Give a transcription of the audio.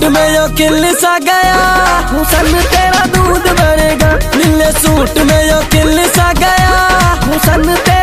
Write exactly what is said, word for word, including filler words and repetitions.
Suit में यो खिल सा गया, हुसन तेरा दूध बनेगा। नीले सूट में यो खिल सा गया, हुसन तेरा